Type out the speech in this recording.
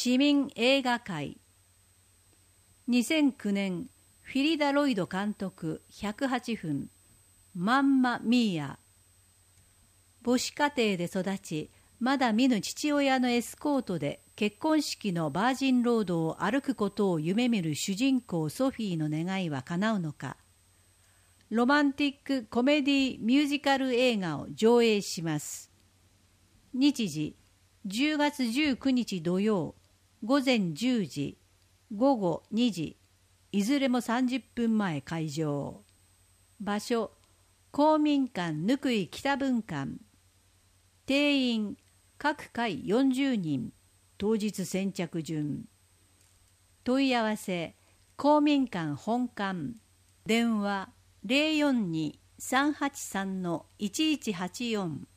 市民映画祭。2009年、フィリダ・ロイド監督108分、マンマ・ミーア。母子家庭で育ち、まだ見ぬ父親のエスコートで結婚式のバージンロードを歩くことを夢見る主人公ソフィーの願いは叶うのか。ロマンティックコメディミュージカル映画を上映します。日時、10月19日土曜、午前10時、午後2時、いずれも30分前開場。場所、公民館ぬくい北分館。定員、各回40人、当日先着順。問い合わせ、公民館本館。電話、042-383-1184。